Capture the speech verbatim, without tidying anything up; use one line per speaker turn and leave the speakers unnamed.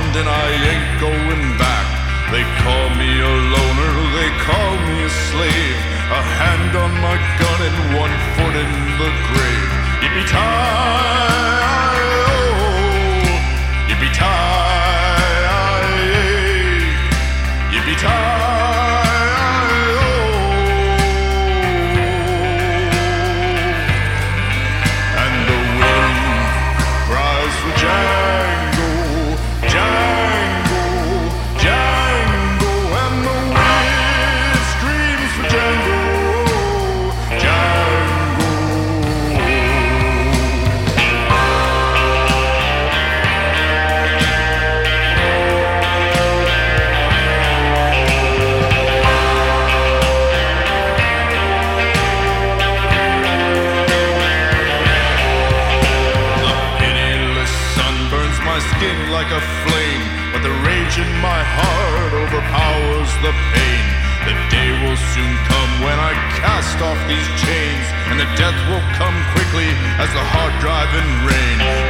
and I ain't going back. They call me a loner, they call me a slave, a hand on my gun and one foot in the grave. Yippee-ki-yo, yippee-ki-yay, yippee-ki-yo. And the wind cries for Django, Django, Django, and the wind screams for Django, Django. The pitiless sun burns my skin like a flame, but the rage in my heart overpowers the pain. The day will soon come when I cast off these chains, and the death will come quickly as the hard-driving rain.